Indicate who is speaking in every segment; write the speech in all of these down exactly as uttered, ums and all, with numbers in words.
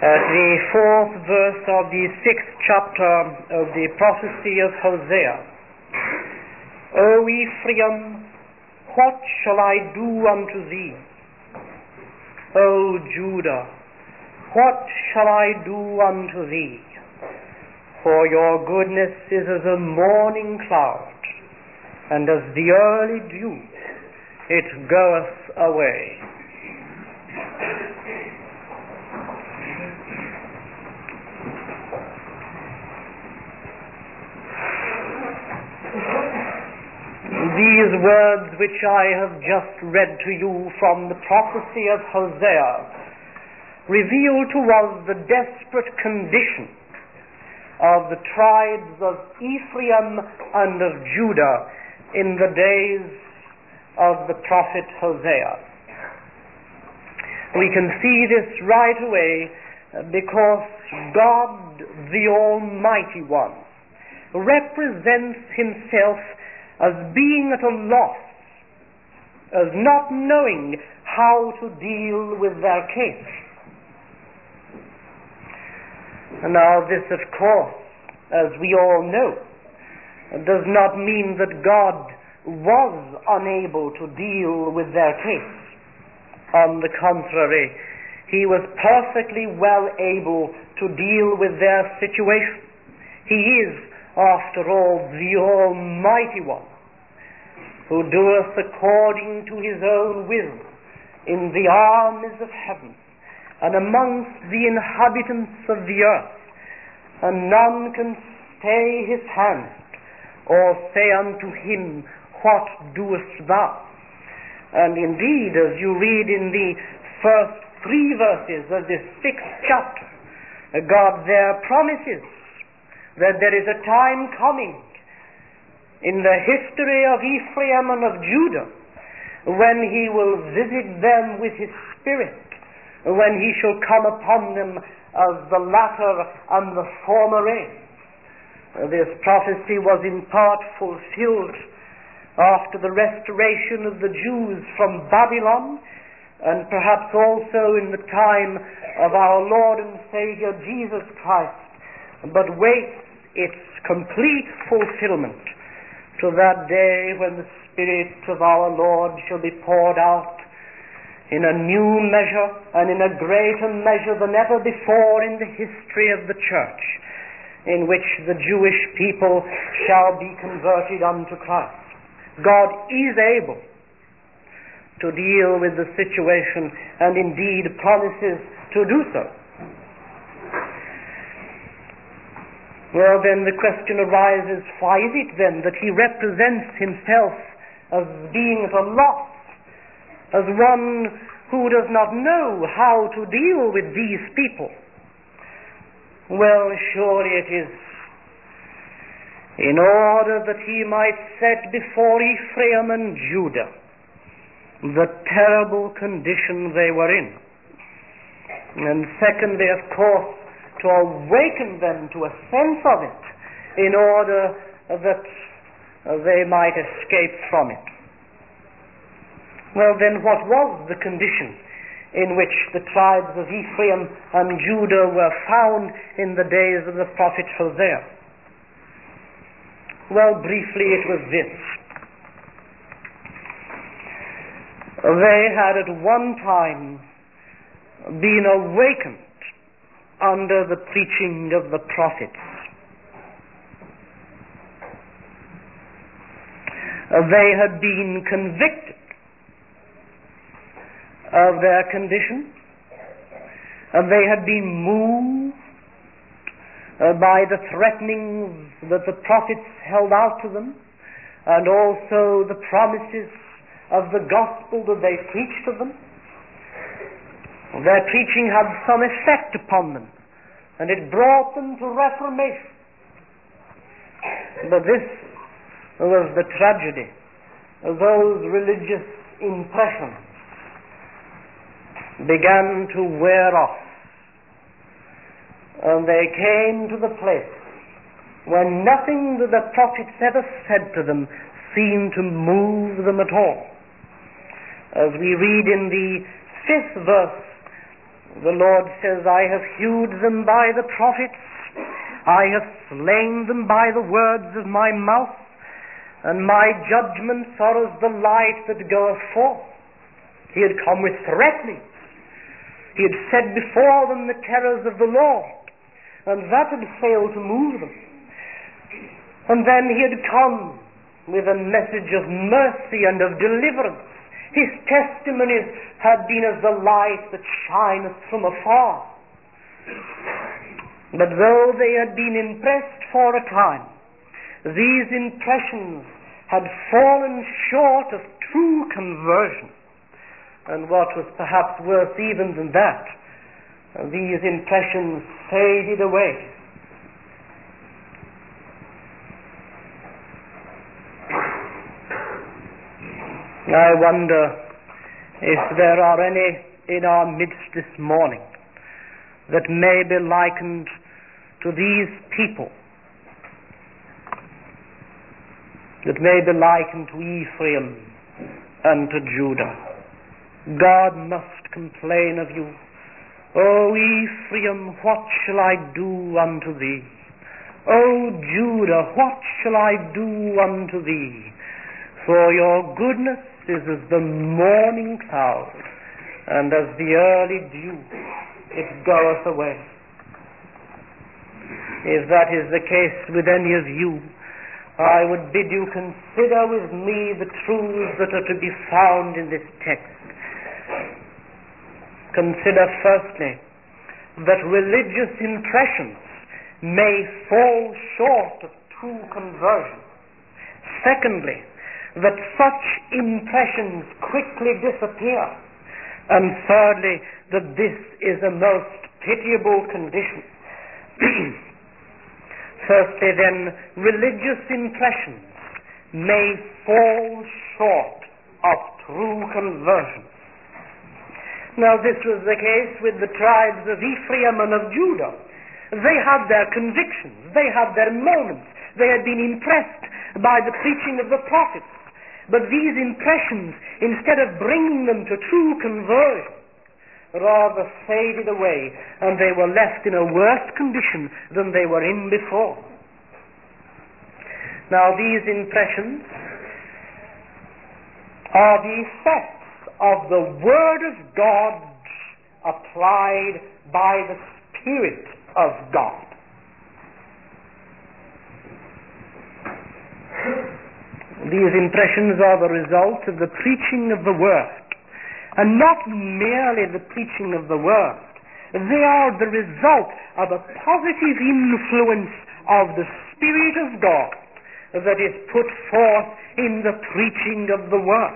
Speaker 1: At the fourth verse of the sixth chapter of the prophecy of Hosea. O Ephraim, what shall I do unto thee? O Judah, what shall I do unto thee? For your goodness is as a morning cloud, and as the early dew, it goeth away. These words which I have just read to you from the prophecy of Hosea reveal to us the desperate condition of the tribes of Ephraim and of Judah in the days of the prophet Hosea. We can see this right away because God, the Almighty One, represents himself as being at a loss, as not knowing how to deal with their case. Now this, of course, as we all know, does not mean that God was unable to deal with their case. On the contrary, he was perfectly well able to deal with their situation. He is, after all, the Almighty One, who doeth according to his own will in the armies of heaven and amongst the inhabitants of the earth, and none can stay his hand or say unto him, what doest thou? And indeed, as you read in the first three verses of this sixth chapter, God there promises that there is a time coming in the history of Ephraim and of Judah when he will visit them with his Spirit, when he shall come upon them as the latter and the former rain. This prophecy was in part fulfilled after the restoration of the Jews from Babylon, and perhaps also in the time of our Lord and Savior Jesus Christ, but waits its complete fulfillment to that day when the Spirit of our Lord shall be poured out in a new measure and in a greater measure than ever before in the history of the church, in which the Jewish people shall be converted unto Christ. God is able to deal with the situation, and indeed promises to do so. Well, then the question arises, why is it then that he represents himself as being at a loss, as one who does not know how to deal with these people? Well, surely it is in order that he might set before Ephraim and Judah the terrible condition they were in. And secondly, of course, to awaken them to a sense of it in order that they might escape from it. Well, then, what was the condition in which the tribes of Ephraim and Judah were found in the days of the prophet Hosea? Well, briefly, it was this. They had at one time been awakened under the preaching of the prophets. They had been convicted of their condition, and they had been moved uh, by the threatenings that the prophets held out to them, and also the promises of the gospel that they preached to them. Their preaching had some effect upon them, and it brought them to reformation. But this was the tragedy. Those religious impressions began to wear off, and they came to the place when nothing that the prophets ever said to them seemed to move them at all. As we read in the fifth verse The Lord says, I have hewed them by the prophets, I have slain them by the words of my mouth, and my judgments are as the light that goeth forth. He had come with threatenings. He had set before them the terrors of the Lord, and that had failed to move them. And then he had come with a message of mercy and of deliverance. His testimonies had been as the light that shineth from afar. But though they had been impressed for a time, these impressions had fallen short of true conversion. And what was perhaps worse even than that, these impressions faded away. I wonder if there are any in our midst this morning that may be likened to these people, that may be likened to Ephraim and to Judah. God must complain of you. O Ephraim, what shall I do unto thee? O Judah, what shall I do unto thee? For your goodness is as the morning cloud, and as the early dew, it goeth away. If that is the case with any of you, I would bid you consider with me the truths that are to be found in this text. Consider firstly that religious impressions may fall short of true conversion. Secondly, that such impressions quickly disappear. And thirdly, that this is a most pitiable condition. Firstly then, religious impressions may fall short of true conversion. Now this was the case with the tribes of Ephraim and of Judah. They had their convictions, they had their moments, they had been impressed by the preaching of the prophets. But these impressions, instead of bringing them to true conversion, rather faded away, and they were left in a worse condition than they were in before. Now these impressions are the effects of the Word of God applied by the Spirit of God. These impressions are the result of the preaching of the Word, and not merely the preaching of the Word. They are the result of a positive influence of the Spirit of God that is put forth in the preaching of the Word.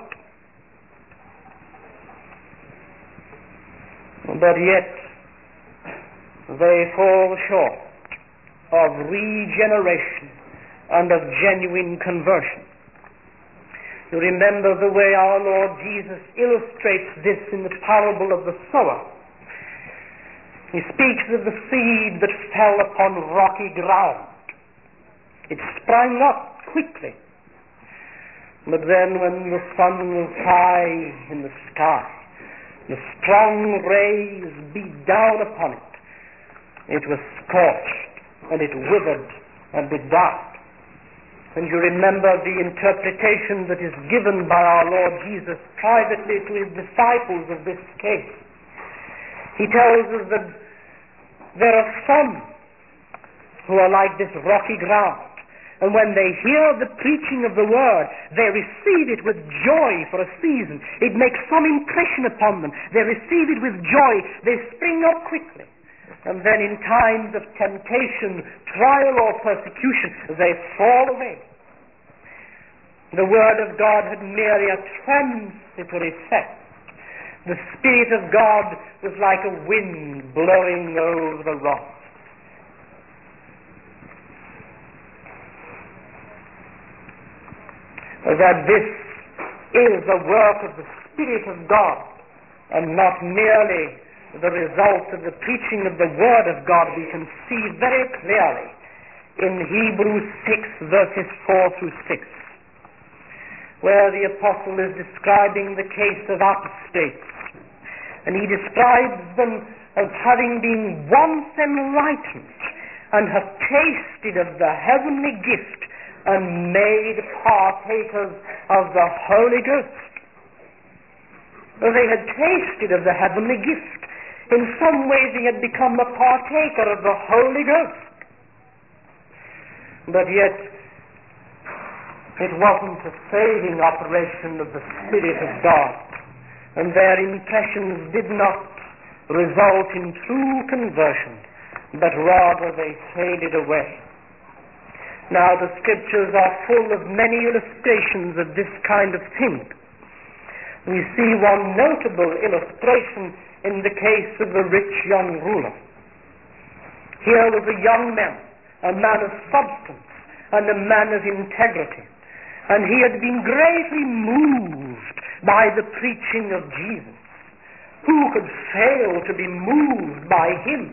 Speaker 1: But yet, they fall short of regeneration and of genuine conversion. You remember the way our Lord Jesus illustrates this in the parable of the sower. He speaks of the seed that fell upon rocky ground. It sprang up quickly, but then when the sun was high in the sky, the strong rays beat down upon it, it was scorched, and it withered and it died. And you remember the interpretation that is given by our Lord Jesus privately to his disciples of this case. He tells us that there are some who are like this rocky ground, and when they hear the preaching of the Word, they receive it with joy for a season. It makes some impression upon them. They receive it with joy. They spring up quickly. And then in times of temptation, trial or persecution, they fall away. The Word of God had merely a transitory effect. The Spirit of God was like a wind blowing over the rock. That this is the work of the Spirit of God, and not merely the result of the preaching of the Word of God, we can see very clearly in Hebrews six, verses four through six, where the apostle is describing the case of apostates. And he describes them as having been once enlightened and have tasted of the heavenly gift and made partakers of the Holy Ghost. They had tasted of the heavenly gift. In some ways he had become a partaker of the Holy Ghost. But yet, it wasn't a saving operation of the Spirit of God, and their impressions did not result in true conversion, but rather they faded away. Now, the Scriptures are full of many illustrations of this kind of thing. We see one notable illustration in the case of the rich young ruler. Here was a young man, a man of substance and a man of integrity, and he had been greatly moved by the preaching of Jesus. Who could fail to be moved by him,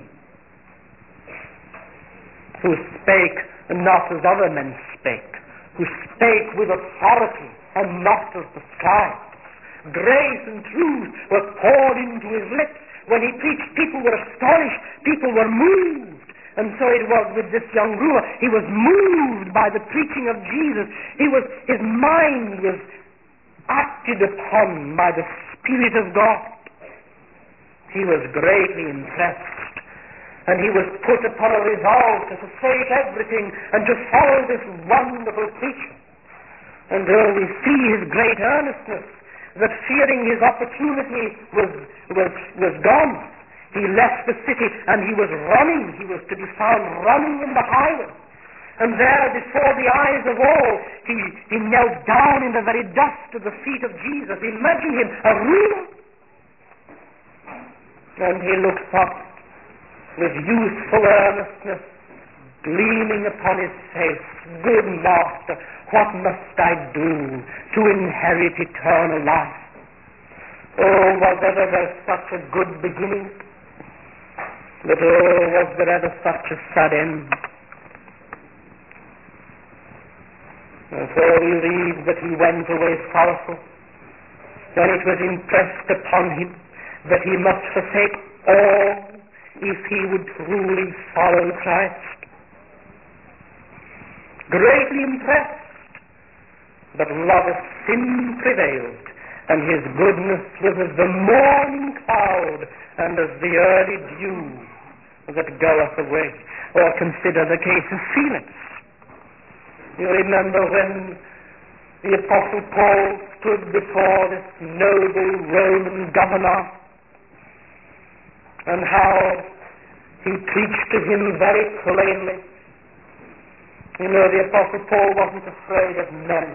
Speaker 1: who spake not as other men spake, who spake with authority and not as the scribes? Grace and truth were poured into his lips. When he preached, people were astonished, people were moved. And so it was with this young ruler. He was moved by the preaching of Jesus. He was, his mind was acted upon by the Spirit of God. He was greatly impressed, and he was put upon a resolve to forsake everything and to follow this wonderful preacher. And though we see his great earnestness, that fearing his opportunity was, was, was gone, he left the city and he was running. He was to be found running in the highway. And there before the eyes of all, he, he knelt down in the very dust of the feet of Jesus. Imagine him, a ruler. And he looked up with youthful earnestness gleaming upon his face. Good Master, what must I do to inherit eternal life? Oh, was ever there such a good beginning? But oh, was there ever such a sad end? And so we read that he went away sorrowful. Then it was impressed upon him that he must forsake all if he would truly follow Christ. Greatly impressed, but love of sin prevailed, and his goodness was as the morning cloud and as the early dew that goeth away. Or consider the case of Felix. You remember when the Apostle Paul stood before this noble Roman governor, and how he preached to him very plainly. You know, the Apostle Paul wasn't afraid of men.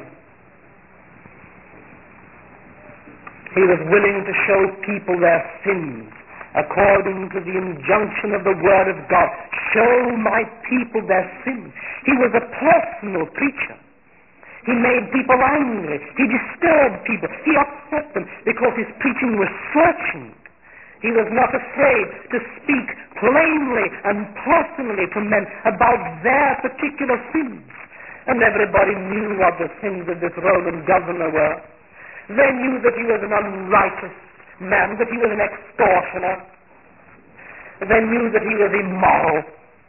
Speaker 1: He was willing to show people their sins according to the injunction of the Word of God. Show my people their sins. He was a personal preacher. He made people angry. He disturbed people. He upset them because his preaching was searching. He was not afraid to speak plainly and personally to men about their particular sins. And everybody knew what the sins of this Roman governor were. They knew that he was an unrighteous man, that he was an extortioner. They knew that he was immoral.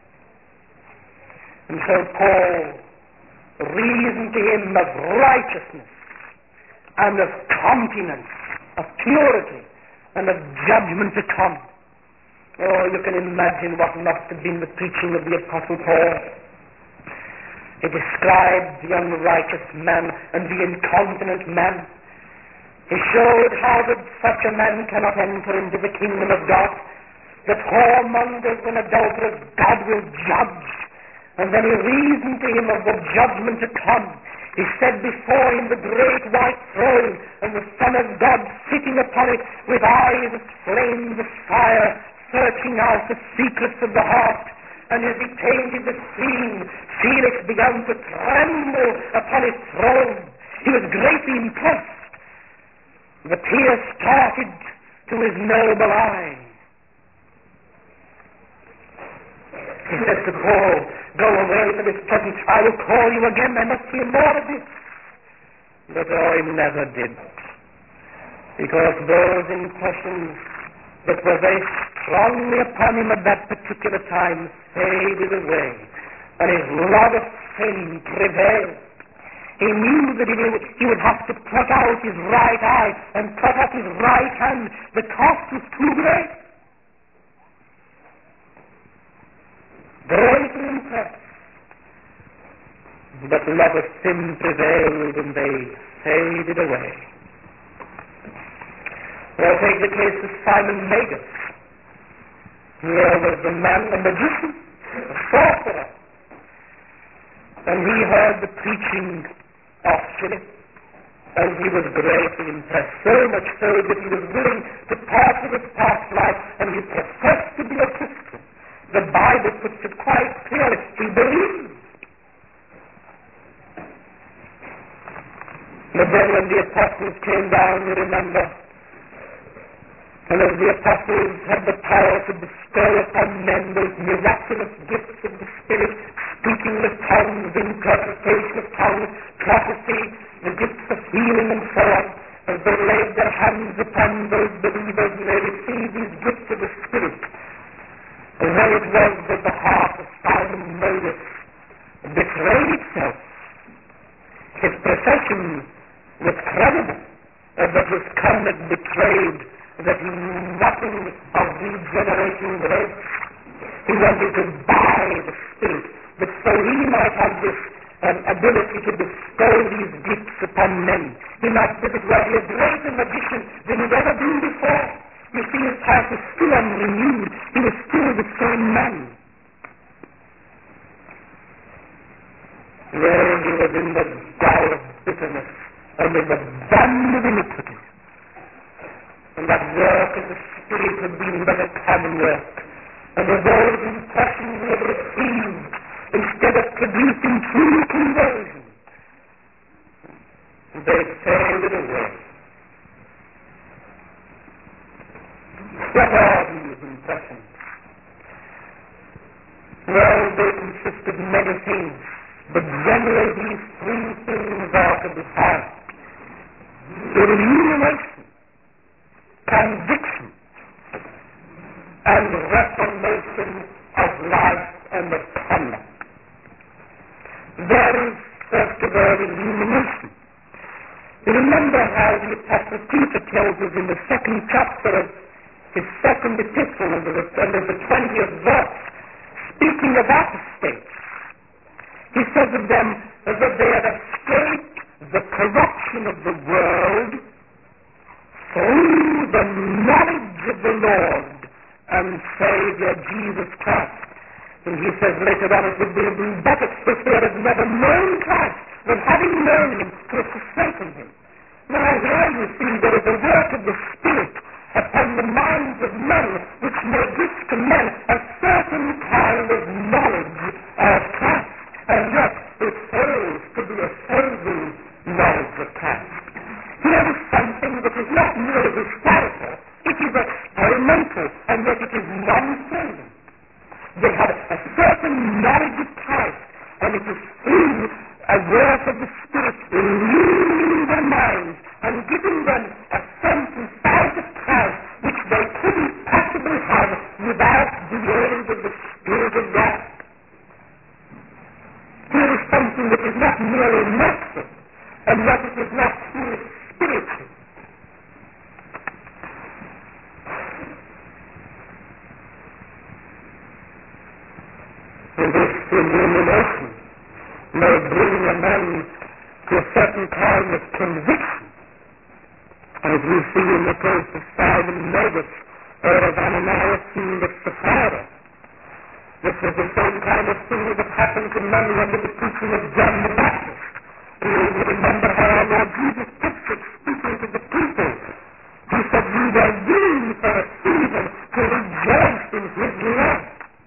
Speaker 1: And so Paul reasoned to him of righteousness and of continence, of purity, and of judgment to come. Oh, you can imagine what must have been the preaching of the Apostle Paul. He described the unrighteous man and the incontinent man. He showed how that such a man cannot enter into the kingdom of God, that whoremongers and adulterers God will judge. And then he reasoned to him of the judgment to come. He said before him the great white throne, and the Son of God sitting upon it with eyes as flames of fire, searching out the secrets of the heart. And as he painted the scene, Felix began to tremble upon his throne. He was greatly impressed. The tears started to his noble eye. He said to Paul, go away for this present. I will call you again. There must be more of this. But oh, he never did. Because those impressions that were very strongly upon him at that particular time faded away, and his love of sin prevailed. He knew that he would, he would have to pluck out his right eye and cut off his right hand. The cost was too great. Greatly impressed. But love of sin prevailed and they faded away. Or take the case of Simon Magus. Here was the man, a magician, a sorcerer. And he heard the preaching of Philip, and he was greatly impressed, so much so that he was willing to part with his past life, and he professed to be a Christian. The Bible puts it quite clearly. He believed. But then when the apostles came down, you remember, and as the apostles had the power to bestow upon men those miraculous gifts of the Spirit, speaking with tongues, interpretation of tongues, prophecy, the gifts of healing and so on, as they laid their hands upon those believers and they received these gifts of the Spirit. And then it was that the heart of Simon Magus betrayed itself. His profession was credible, but his conduct betrayed that he knew nothing of regenerating grace. He wanted to buy the Spirit, but so he might have this um, ability to bestow these gifts upon men. He might, as it were, be a greater magician than he'd ever been before. You see, his heart was still unrenewed. He was still the same man. There he was in the gall of bitterness and in the bond of iniquity. And that work of the Spirit had been but a common work. And of those impressions he had received, instead of producing true conversion, they faded away. What are these impressions? Well, they consist of many things, but generally these three things are to be found. Illumination, conviction, and reformation of life and of conduct. There is, first of all, illumination. You remember how the Apostle Peter tells us in the second chapter of his second epistle, under the, under the twentieth verse, speaking of apostates, he says of them that they have escaped the corruption of the world through the knowledge of the Lord and Savior Jesus Christ. And he says later on, it would have been better if they had never known Christ than having known him to have forsaken him. Now here you see there is a work of the Spirit upon the minds of men which may give to men a certain kind of knowledge of Christ. And yet it fails to be a saving knowledge of Christ. Here is something that is not merely historical, it is experimental, and yet it is non-saving. They have a certain knowledge of Christ, and it is through a work of the Spirit illuminating their minds and giving them a sense and sight of Christ which they couldn't possibly have without the aid of the Spirit of God. Here is something that is not merely natural, and yet it is not truly spiritual. And this illumination may bring a man to a certain kind of conviction, as we see in the case of Simon Magus or of Ananias and of Sapphira. This was the same kind of thing that happened to many under the preaching of John the Baptist. You remember how our Lord Jesus kept speaking to the people. He said, "We were doomed for a season to rejoice in his love."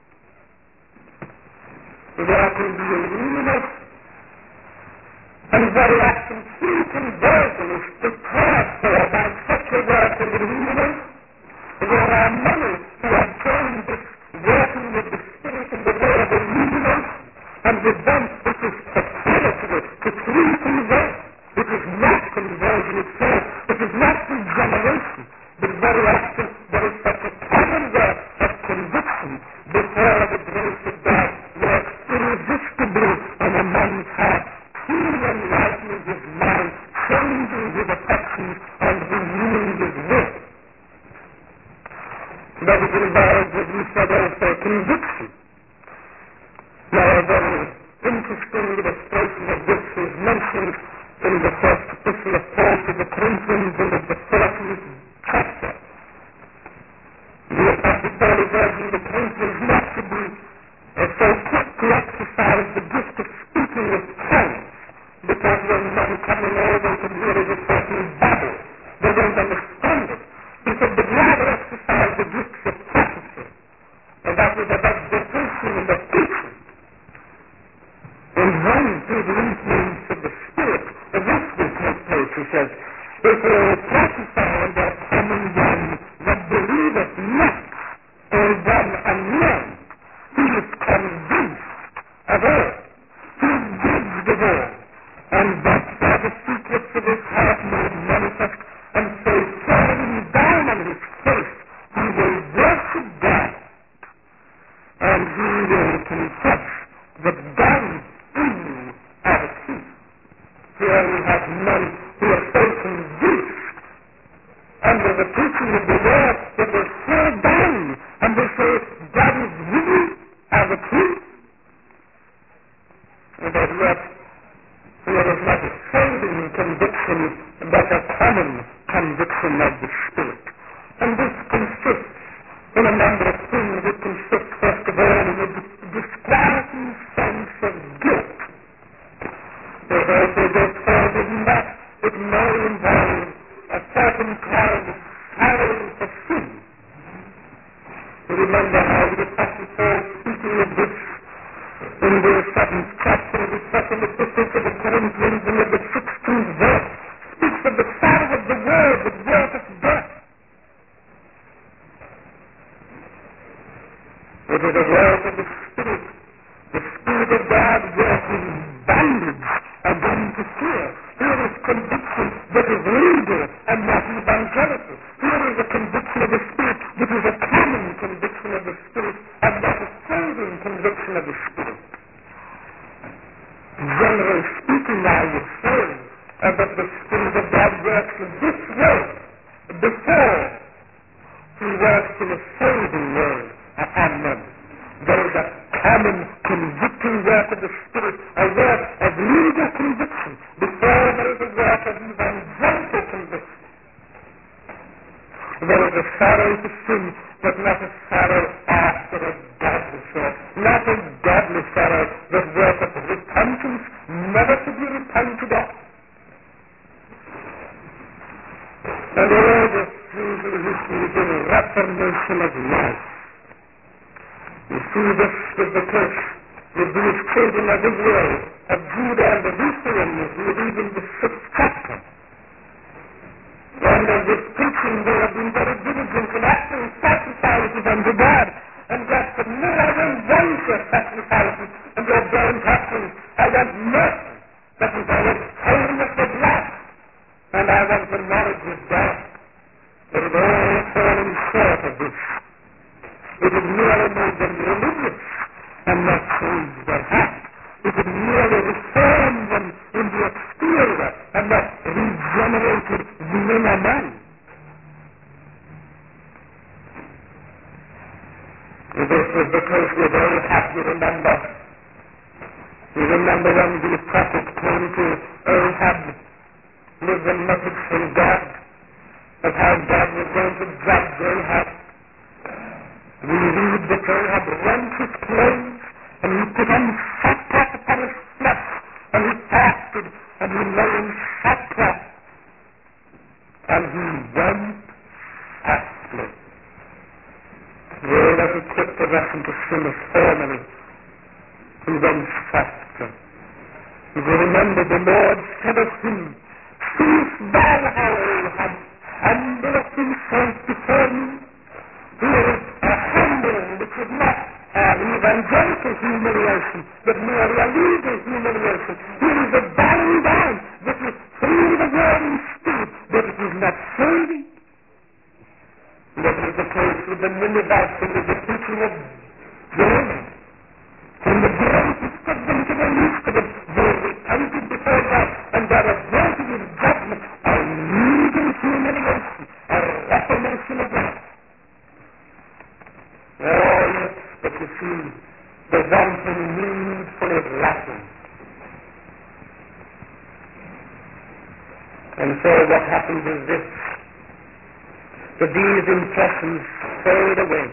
Speaker 1: There can be illumination. And very often true conversion is prepared for by such a work of illumination. There are many who have joined this working with the Spirit in the way of illumination, and with them it is preparatory to true conversion. It is not conversion itself, it is not regeneration, but very often there is such a common work
Speaker 2: conviction. Now, a very interesting illustration of this is mentioned in the first epistle of Paul to the Corinthians in the fourteenth chapter. The Apostle Paul is urging the Corinthians not to be uh, so quick to exercise the gift of speaking with tongues, because when men coming over to hear a certain babble, they don't understand it. He said, but rather exercise the gifts of prophecy, and that is about the preaching and the preaching. And when, through the influence of the Spirit, a this will take place, he says, if they prophesy and there come in one that believeth not, or one unknown, he is convinced of all, who gives the word, and thus are the secrets of his heart made manifest, and so falling down on his face, he will worship God, and he will confess that God in are the truth. Here we have men who are so convinced under the preaching of the word that they fall down and they say, God is really are the truth. And that yet, here is not a saving conviction, but a common conviction of the Spirit. And this consists in a number of things. It consists, first of all, in a disquieting sense of guilt. There's also goes further than that. It may involve a certain kind of sorrow for sin. You remember how the Apostle Paul, speaking of this in the seventh chapter of the second epistle to the Corinthians, and of the sixteenth verse, speaks of the sorrow of the world that worketh death. It is a work of the Spirit, the Spirit of God working bondage and unto fear. Here is conviction that is legal and not evangelical. Here is a conviction of the Spirit that is a common conviction of the Spirit and not a saving conviction of the Spirit. Generally speaking, I would say uh, that the Spirit of God works in this way before he works in a saving way upon men. There is a common convicting work of the Spirit, a work of legal conviction, before there is a work of evangelical conviction. There is a sorrow to sin, but not a sorrow after a godly sort, not a godly sorrow that worketh repentance, never to be repented of. And all this through the history of the reformation of life. You see, this was the case with these children of Israel, of Judah and of Ephraim, with even the sixth chapter. And of this preaching, they have been very diligent in offering sacrifices unto God, and God said, no, I don't want your sacrifices and your burnt offerings. I want mercy. That is, I want holiness of life, and I want the knowledge of God. But it all fallen short of this. It is merely made them religious and not changed their heart. It is merely reformed them in the exterior and not regenerated the inner man. This was the case with Ahab, you remember. You remember when the prophet came to Ahab with the message from God of how God was going to judge Ahab. We read that Ahab rent his clothes, and he put on sackcloth upon his flesh, and he fasted, and he lay in sackcloth, and he went fastly. Well, that is quick to reckon to sin of formerly. He went faster. You remember the Lord said of him, "Seest thou how Ahab humbleth himself before me?" Here is a humbling which is not an evangelical humiliation, but merely a legal humiliation. Here is a bowing down that is through the word and spirit, but it is not saving. That was the case with the Ninevites and with the preaching of Jonah. When the greatest of them to the least of them, they repented before God, and God averted his judgment, a legal humiliation, a reformation of life. Oh, yes, but to the wanton need for his Latin. And so what happens is this, that these impressions fade away.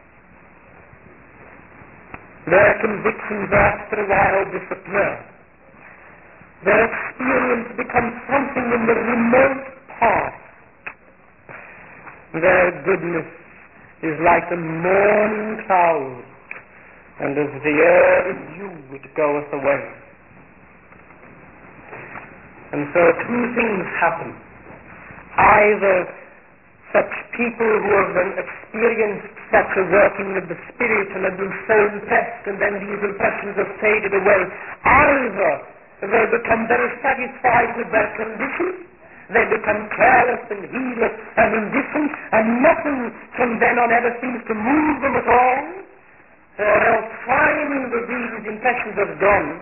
Speaker 2: Their convictions after a while disappear. Their experience becomes something in the remote past. Their goodness is like the morning cloud, and as the early dew it goeth away. And so two things happen. Either such people who have experienced such a working of the Spirit and have been so impressed, and then these impressions have faded away, either they become very satisfied with their condition, they become careless and heedless and indifferent, and nothing from then on ever seems to move them at all, or else finding that these impressions have gone,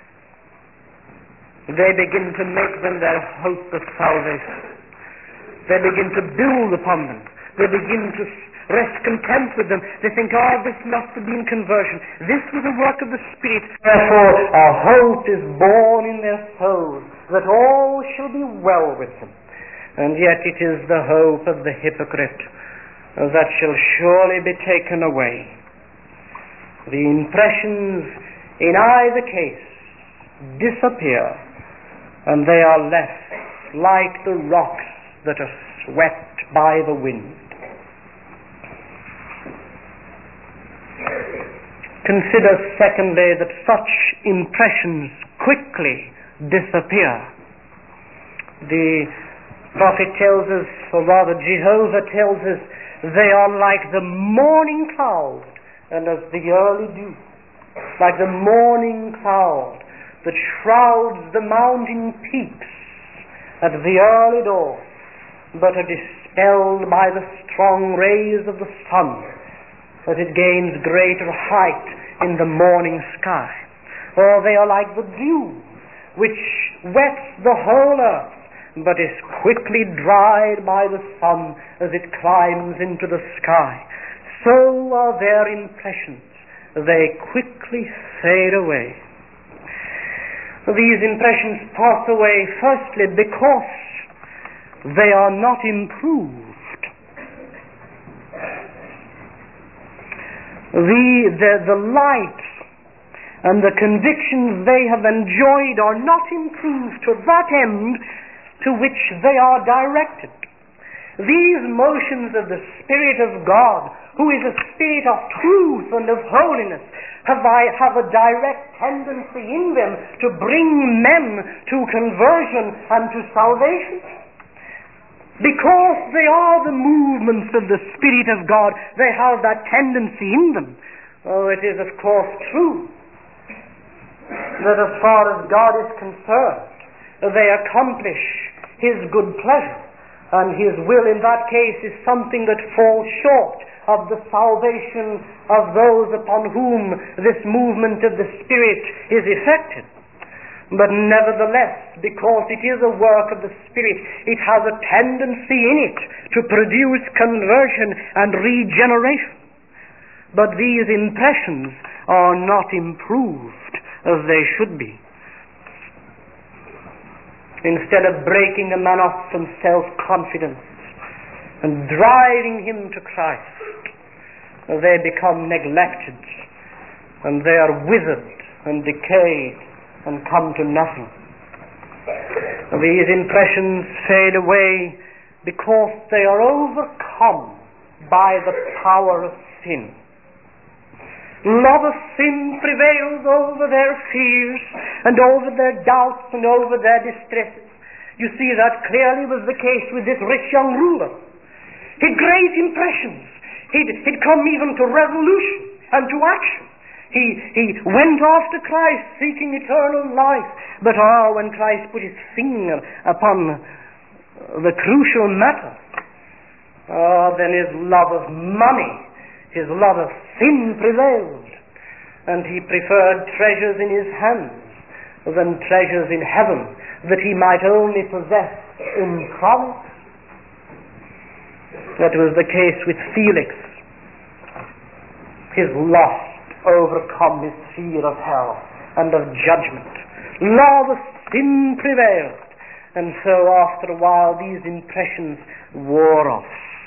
Speaker 2: they begin to make them their hope of salvation. They begin to build upon them. They begin to rest content with them. They think, oh, this must have been conversion. This was a work of the Spirit.
Speaker 1: Therefore, a hope is born in their souls that all shall be well with them. And yet it is the hope of the hypocrite that shall surely be taken away. The impressions in either case disappear, and they are left like the rocks that are swept by the wind. Consider, secondly, that such impressions quickly disappear. The prophet tells us, or rather Jehovah tells us, they are like the morning cloud and as the early dew, like the morning cloud that shrouds the mountain peaks at the early dawn, but are dispelled by the strong rays of the sun, that it gains greater height in the morning sky. Or they are like the dew, which wets the whole earth, but is quickly dried by the sun as it climbs into the sky. So are their impressions. They quickly fade away. These impressions pass away, firstly, because they are not improved. The, the, the light and the convictions they have enjoyed are not improved to that end to which they are directed. These motions of the Spirit of God, who is a Spirit of truth and of holiness, have, I, have a direct tendency in them to bring men to conversion and to salvation. Because they are the movements of the Spirit of God, they have that tendency in them. Oh, it is of course true that as far as God is concerned, they accomplish His good pleasure, and His will in that case is something that falls short of the salvation of those upon whom this movement of the Spirit is effected. But nevertheless, because it is a work of the Spirit, it has a tendency in it to produce conversion and regeneration. But these impressions are not improved as they should be. Instead of breaking a man off from self-confidence and driving him to Christ, they become neglected, and they are withered and decayed and come to nothing. These impressions fade away because they are overcome by the power of sin. Love of sin prevails over their fears and over their doubts and over their distresses. You see, that clearly was the case with this rich young ruler. He'd great impressions. He'd, he'd come even to resolution and to action. He, he went after Christ seeking eternal life. But oh, when Christ put his finger upon the crucial matter, oh, then his love of money, his love of sin prevailed, and he preferred treasures in his hands than treasures in heaven that he might only possess in promise. That was the case with Felix. His lust overcome his fear of hell and of judgment. Lawless sin prevailed, and so after a while these impressions wore off.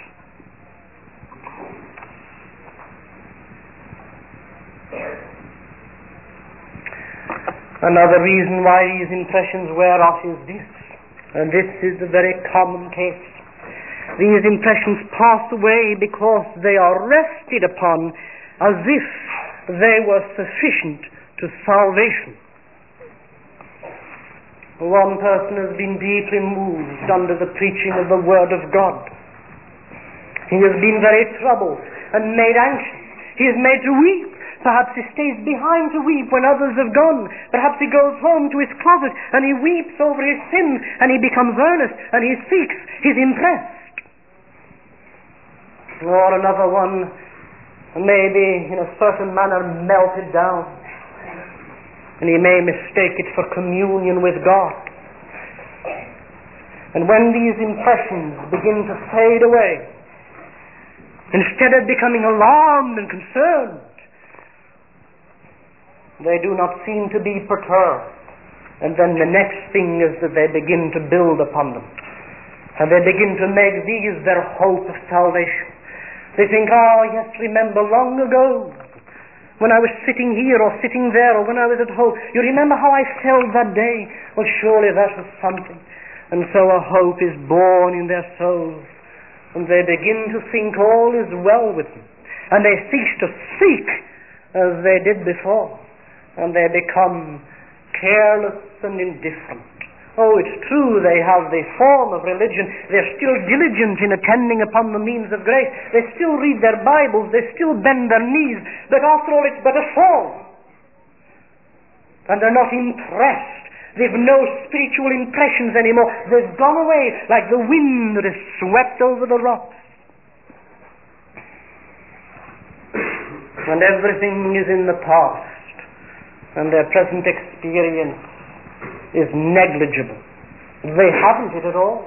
Speaker 1: Another reason why these impressions wear off is this, and this is a very common case. These impressions pass away because they are rested upon as if they were sufficient to salvation. One person has been deeply moved under the preaching of the Word of God. He has been very troubled and made anxious. He is made to weep. Perhaps he stays behind to weep when others have gone. Perhaps he goes home to his closet and he weeps over his sin, and he becomes earnest and he seeks, he's impressed. Or another one may be in a certain manner melted down, and he may mistake it for communion with God. And when these impressions begin to fade away, instead of becoming alarmed and concerned, they do not seem to be perturbed. And then the next thing is that they begin to build upon them. And they begin to make these their hope of salvation. They think, oh yes, remember long ago when I was sitting here or sitting there, or when I was at home, you remember how I felt that day? Well, surely that was something. And so a hope is born in their souls, and they begin to think all is well with them, and they cease to seek as they did before. And they become careless and indifferent. Oh, it's true they have the form of religion. They're still diligent in attending upon the means of grace. They still read their Bibles. They still bend their knees. But after all, it's but a form. And they're not impressed. They've no spiritual impressions anymore. They've gone away like the wind that has swept over the rocks. And everything is in the past, and their present experience is negligible. They haven't it at all.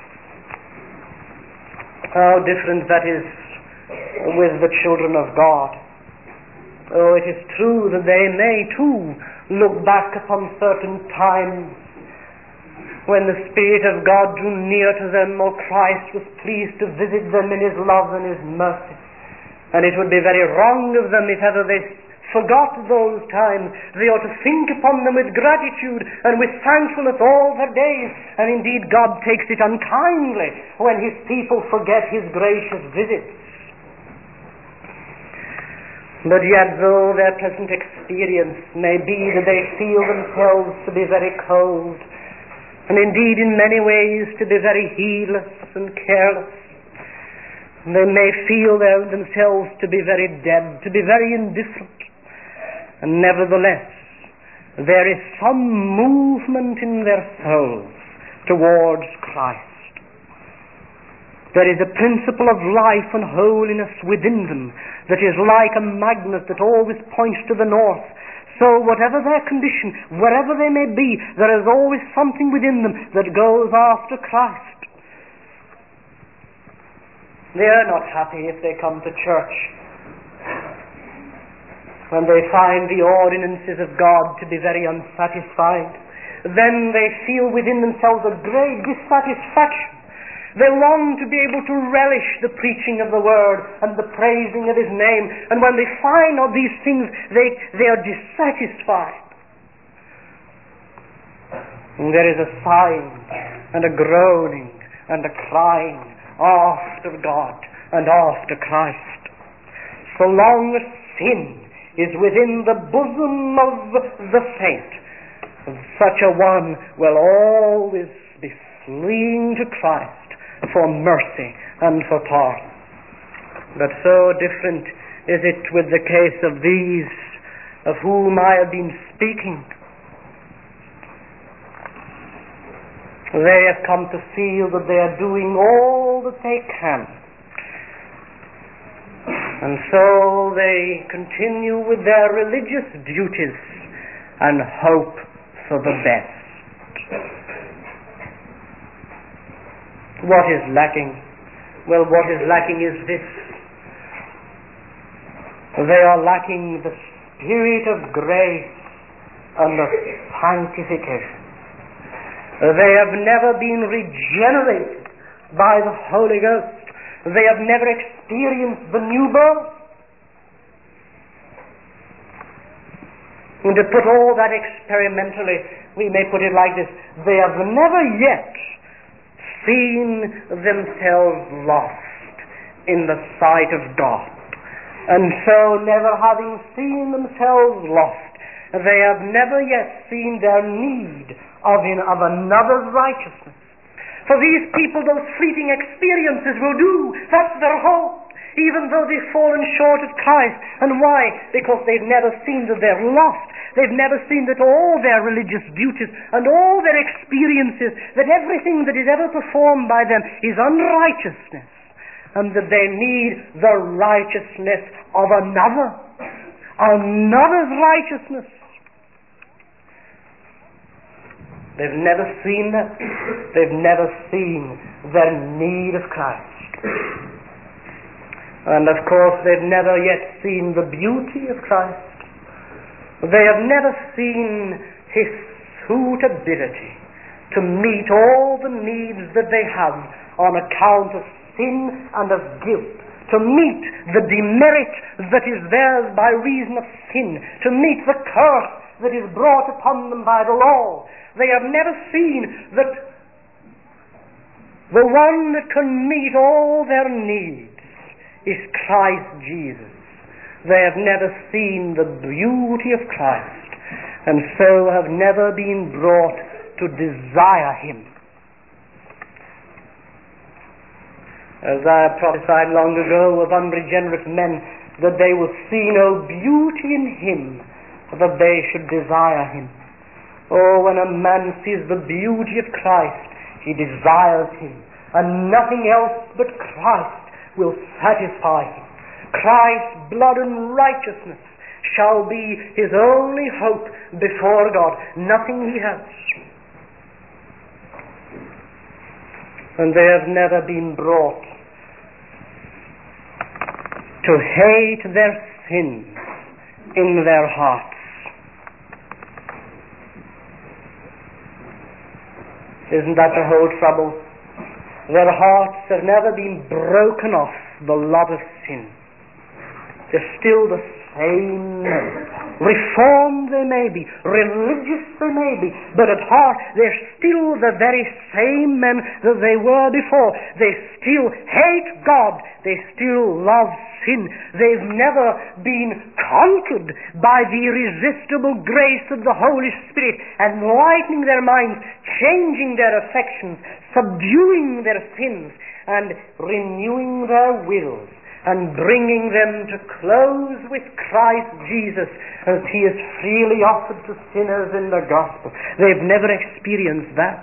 Speaker 1: How different that is with the children of God. Oh, it is true that they may too look back upon certain times when the Spirit of God drew near to them, or Christ was pleased to visit them in His love and His mercy. And it would be very wrong of them if ever they forgot those times. They ought to think upon them with gratitude and with thankfulness all their days. And indeed God takes it unkindly when His people forget His gracious visits. But yet, though their present experience may be that they feel themselves to be very cold, and indeed in many ways to be very heedless and careless, they may feel their, themselves to be very dead, to be very indifferent, and nevertheless, there is some movement in their souls towards Christ. There is a principle of life and holiness within them that is like a magnet that always points to the north. So whatever their condition, wherever they may be, there is always something within them that goes after Christ. They are not happy if they come to church when they find the ordinances of God to be very unsatisfied. Then they feel within themselves a great dissatisfaction. They long to be able to relish the preaching of the Word and the praising of His name. And when they find all these things, they, they are dissatisfied. And there is a sighing and a groaning and a crying after God and after Christ. So long as sin is within the bosom of the saint, such a one will always be fleeing to Christ for mercy and for pardon. But so different is it with the case of these of whom I have been speaking. They have come to feel that they are doing all that they can, and so they continue with their religious duties and hope for the best. What is lacking? Well, what is lacking is this. They are lacking the spirit of grace and of sanctification. They have never been regenerated by the Holy Ghost. They have never experienced the new birth. And to put all that experimentally, we may put it like this: they have never yet seen themselves lost in the sight of God. And so, never having seen themselves lost, they have never yet seen their need of, in, of another's righteousness. For these people, those fleeting experiences will do. That's their hope, even though they've fallen short of Christ. And why? Because they've never seen that they're lost. They've never seen that all their religious beauties and all their experiences, that everything that is ever performed by them is unrighteousness, and that they need the righteousness of another, another's righteousness. They've never seen that. They've never seen their need of Christ. And of course, they've never yet seen the beauty of Christ. They have never seen His suitability to meet all the needs that they have on account of sin and of guilt, to meet the demerit that is theirs by reason of sin, to meet the curse that is brought upon them by the law. They have never seen that the one that can meet all their needs is Christ Jesus. They have never seen the beauty of Christ, and so have never been brought to desire Him. As I prophesied long ago of unregenerate men, that they will see no beauty in Him, that they should desire Him. Oh, when a man sees the beauty of Christ, he desires Him, and nothing else but Christ will satisfy him. Christ's blood and righteousness shall be his only hope before God, nothing he has. And they have never been brought to hate their sins in their hearts. Isn't that the whole trouble? Their hearts have never been broken off the love of sin. They're still the same men. Reformed they may be, religious they may be, but at heart they're still the very same men that they were before. They still hate God. They still love sin. They've never been conquered by the irresistible grace of the Holy Spirit, enlightening their minds, changing their affections, subduing their sins, and renewing their wills, and bringing them to close with Christ Jesus as He is freely offered to sinners in the gospel. They've never experienced that.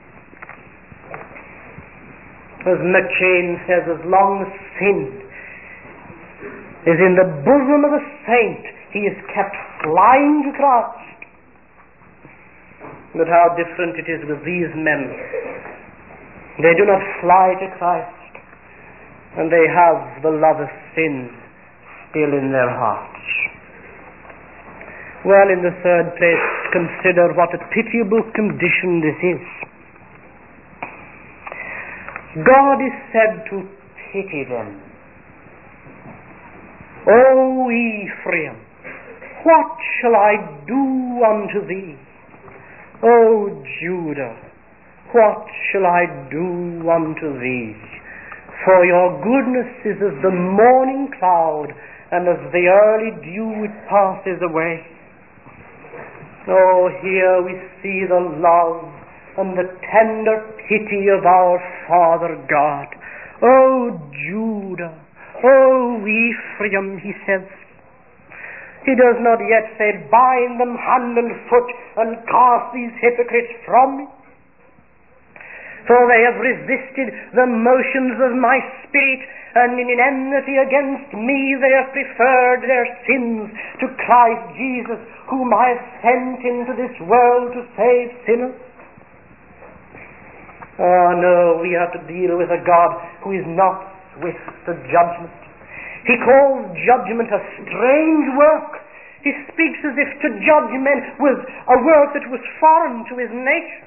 Speaker 1: As McChain says, as long as sin is in the bosom of a saint, he is kept flying to Christ. But how different it is with these men. They do not fly to Christ, and they have the love of sin still in their hearts. Well, in the third place, consider what a pitiable condition this is. God is said to pity them. O Ephraim, what shall I do unto thee? O Judah, what shall I do unto thee? For your goodness is as the morning cloud, and as the early dew it passes away. Oh, here we see the love and the tender pity of our Father God. Oh, Judah, oh, Ephraim, he says. He does not yet say, bind them hand and foot and cast these hypocrites from me. For they have resisted the motions of my spirit, and in enmity against me they have preferred their sins to Christ Jesus, whom I have sent into this world to save sinners. Oh no, we have to deal with a God who is not swift to judgment. He calls judgment a strange work. He speaks as if to judge men was a work that was foreign to his nature.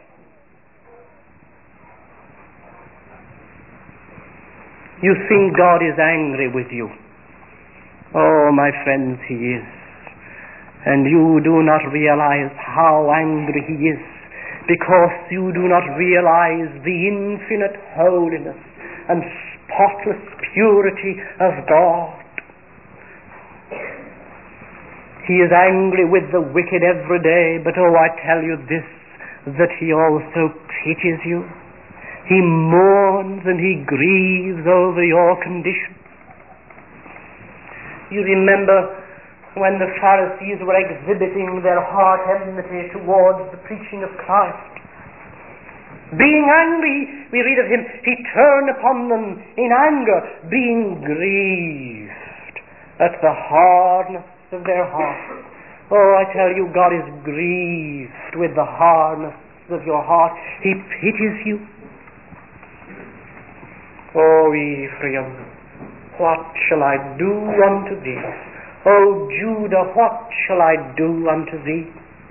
Speaker 1: You think God is angry with you. Oh, my friends, He is. And you do not realize how angry He is, because you do not realize the infinite holiness and spotless purity of God. He is angry with the wicked every day, but oh, I tell you this, that He also pities you. He mourns and He grieves over your condition. You remember when the Pharisees were exhibiting their heart enmity towards the preaching of Christ. Being angry, we read of Him, He turned upon them in anger, being grieved at the hardness of their heart. Oh, I tell you, God is grieved with the hardness of your heart. He pities you. Oh, Ephraim, what shall I do unto thee? O Judah, what shall I do unto thee?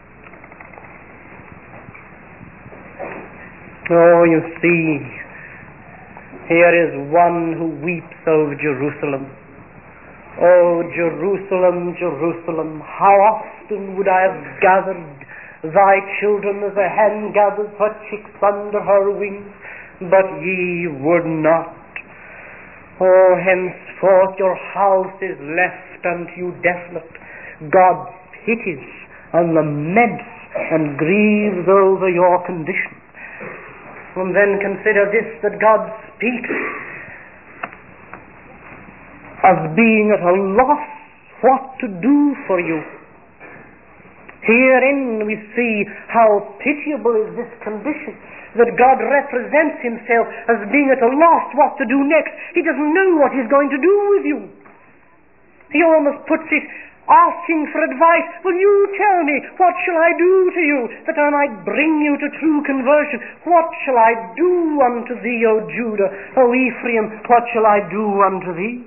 Speaker 1: Oh, you see, here is one who weeps over Jerusalem. Oh, Jerusalem, Jerusalem, how often would I have gathered thy children as a hen gathers her chicks under her wings, but ye would not. Oh, henceforth your house is left unto you desolate. God pities and laments and grieves over your condition. And then consider this, that God speaks as being at a loss what to do for you. Herein we see how pitiable is this condition, that God represents Himself as being at a loss what to do next. He doesn't know what He's going to do with you. He almost puts it asking for advice. Will you tell me, what shall I do to you, that I might bring you to true conversion? What shall I do unto thee, O Judah? O Ephraim, what shall I do unto thee?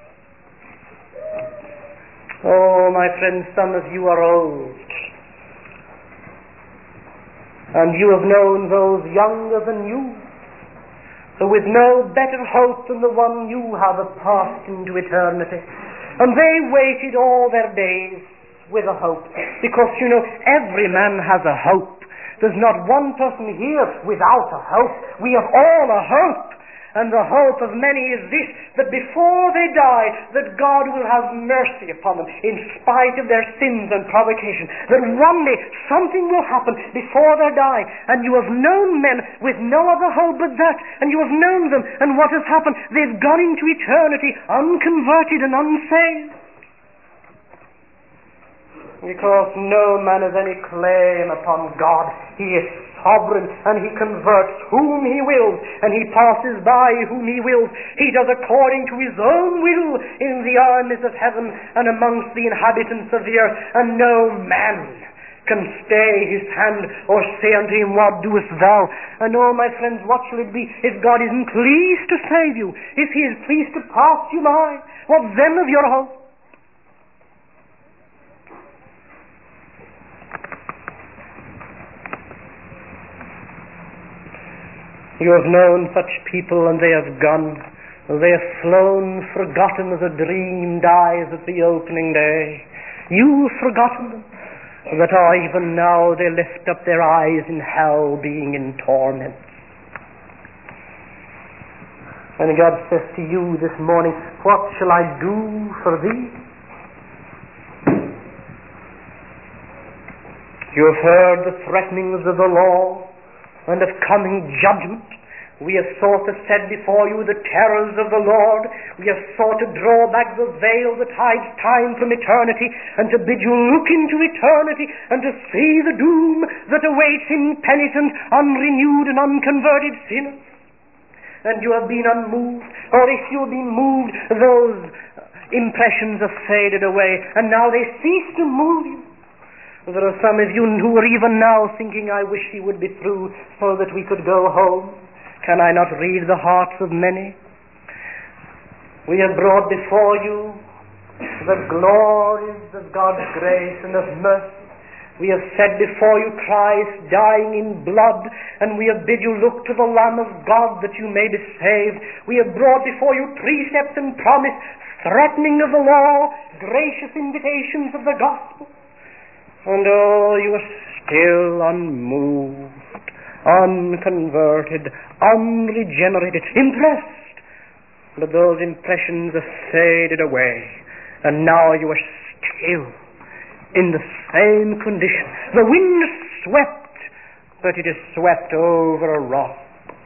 Speaker 1: Oh, my friends, some of you are old, and you have known those younger than you, who with no better hope than the one you have have passed into eternity. And they waited all their days with a hope. Because, you know, every man has a hope. There's not one person here without a hope. We have all a hope. And the hope of many is this, that before they die, that God will have mercy upon them in spite of their sins and provocation. That one day something will happen before they die. And you have known men with no other hope but that. And you have known them. And what has happened? They've gone into eternity unconverted and unsaved. Because no man has any claim upon God. He is sovereign, and He converts whom He wills, and He passes by whom He wills. He does according to His own will in the armies of heaven and amongst the inhabitants of the earth, and no man can stay His hand or say unto Him, what doest thou? And oh, my friends, what shall it be if God isn't pleased to save you, if He is pleased to pass you by? What then of your hope? You have known such people, and they have gone. They have flown, forgotten as a dream dies at the opening day. You have forgotten them, that are even now they lift up their eyes in hell, being in torment. And God says to you this morning, what shall I do for thee? You have heard the threatenings of the law and of coming judgment. We have sought to set before you the terrors of the Lord. We have sought to draw back the veil that hides time from eternity, and to bid you look into eternity and to see the doom that awaits impenitent, unrenewed and unconverted sinners. And you have been unmoved, or if you have been moved, those impressions have faded away, and now they cease to move you. There are some of you who are even now thinking, I wish He would be through so that we could go home. Can I not read the hearts of many? We have brought before you the glories of God's grace and of mercy. We have set before you Christ dying in blood, and we have bid you look to the Lamb of God that you may be saved. We have brought before you precept and promise, threatening of the law, gracious invitations of the gospel. And oh, you are still unmoved, unconverted, unregenerated, impressed. But those impressions have faded away, and now you are still in the same condition. The wind swept, but it is swept over a rock.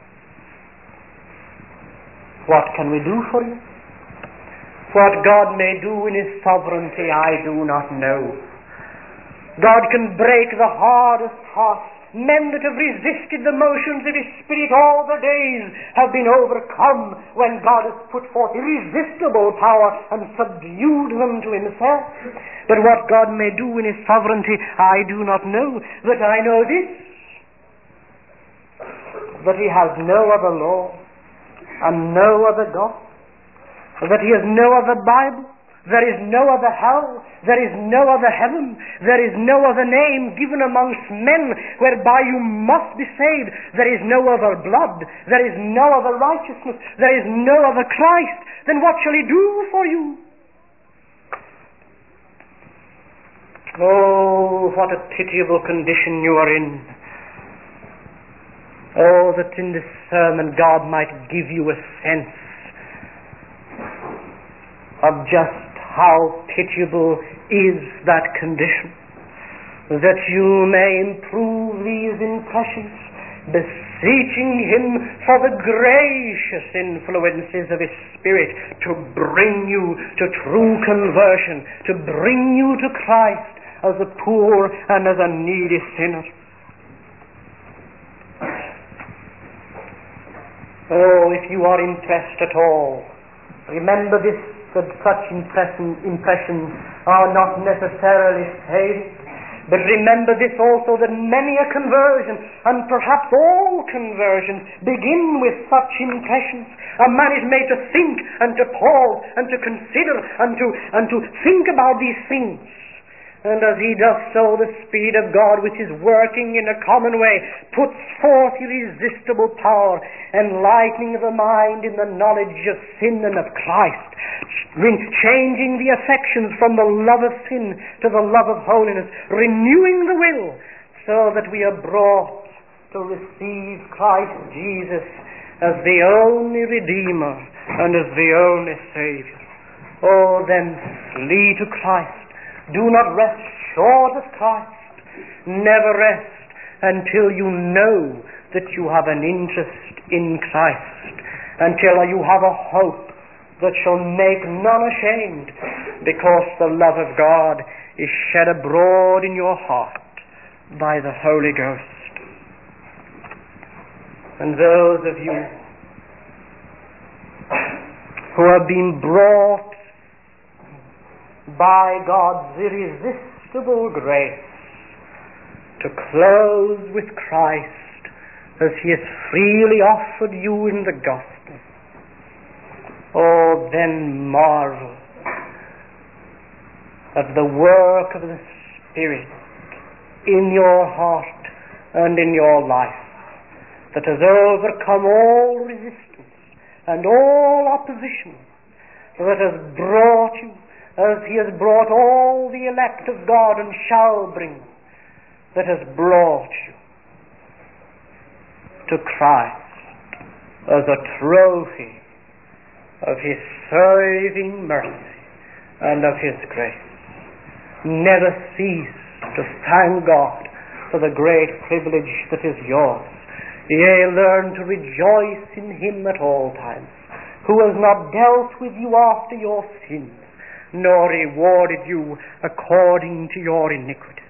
Speaker 1: What can we do for you? What God may do in His sovereignty, I do not know. God can break the hardest heart. Men that have resisted the motions of His Spirit all their days have been overcome when God has put forth irresistible power and subdued them to Himself. But what God may do in His sovereignty, I do not know. But I know this, that He has no other law and no other God, that He has no other Bible. There is no other hell, there is no other heaven, there is no other name given amongst men whereby you must be saved. There is no other blood, there is no other righteousness, there is no other Christ. Then what shall He do for you? Oh, what a pitiable condition you are in. Oh, that in this sermon God might give you a sense of just how pitiable is that condition, that you may improve these impressions, beseeching Him for the gracious influences of His Spirit to bring you to true conversion, to bring you to Christ as a poor and as a needy sinner. Oh, if you are impressed at all, remember this, that such impression, impressions are not necessarily saving. But remember this also, that many a conversion, and perhaps all conversions, begin with such impressions. A man is made to think and to pause and to consider and to, and to think about these things. And as he does so, the Spirit of God, which is working in a common way, puts forth irresistible power, enlightening the mind in the knowledge of sin and of Christ, changing the affections from the love of sin to the love of holiness, renewing the will, so that we are brought to receive Christ Jesus as the only Redeemer and as the only Savior. Oh, then flee to Christ. Do not rest short of Christ. Never rest until you know that you have an interest in Christ, until you have a hope that shall make none ashamed, because the love of God is shed abroad in your heart by the Holy Ghost. And those of you who have been brought by God's irresistible grace to close with Christ as He has freely offered you in the gospel, oh, then marvel at the work of the Spirit in your heart and in your life that has overcome all resistance and all opposition, that has brought you, as He has brought all the elect of God and shall bring, that has brought you to Christ as a trophy of His saving mercy and of His grace. Never cease to thank God for the great privilege that is yours. Yea, learn to rejoice in Him at all times, who has not dealt with you after your sins, nor rewarded you according to your iniquities.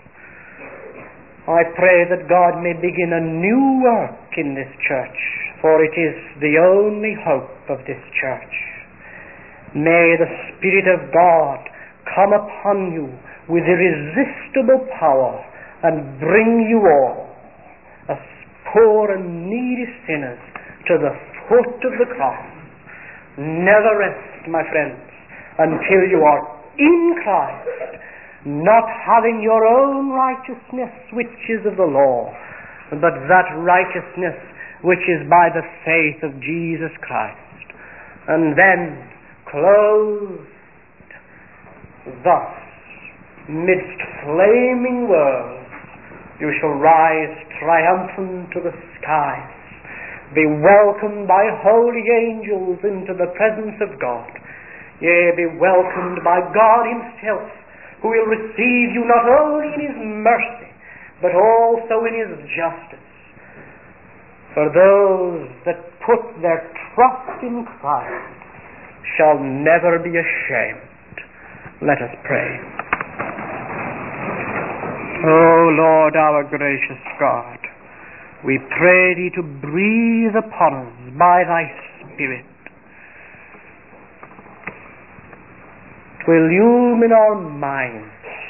Speaker 1: I pray that God may begin a new work in this church, for it is the only hope of this church. May the Spirit of God come upon you with irresistible power and bring you all, as poor and needy sinners, to the foot of the cross, Never rest, my friends, until you are in Christ, not having your own righteousness, which is of the law, but that righteousness which is by the faith of Jesus Christ. And then, clothed thus, midst flaming worlds, you shall rise triumphant to the skies, be welcomed by holy angels into the presence of God, yea, be welcomed by God himself, who will receive you not only in his mercy, but also in his justice. For those that put their trust in Christ shall never be ashamed. Let us pray. O Lord, our gracious God, we pray thee to breathe upon us by thy Spirit, to illumine our minds,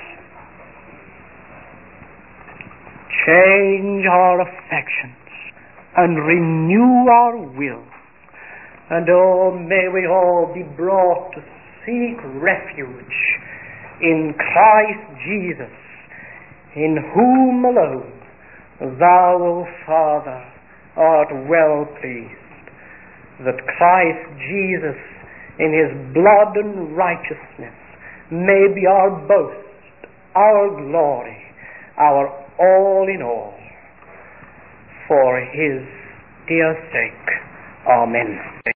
Speaker 1: change our affections, and renew our will. And oh, may we all be brought to seek refuge in Christ Jesus, in whom alone thou, O Father, art well pleased, that Christ Jesus in his blood and righteousness may be our boast, our glory, our all in all, for his dear sake. Amen.